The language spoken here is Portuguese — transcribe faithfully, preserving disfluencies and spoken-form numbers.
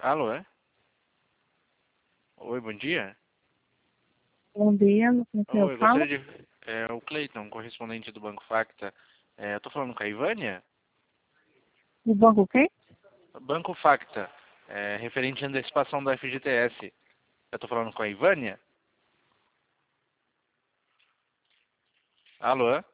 Alô, é? Oi, bom dia. Bom dia, com quem eu Oi, falo? gostaria de... É o Cleiton, correspondente do Banco Facta. É, eu tô falando com a Ivânia? Do banco quem? Banco Facta, é, referente à antecipação do F G T S. Eu tô falando com a Ivânia? Alô?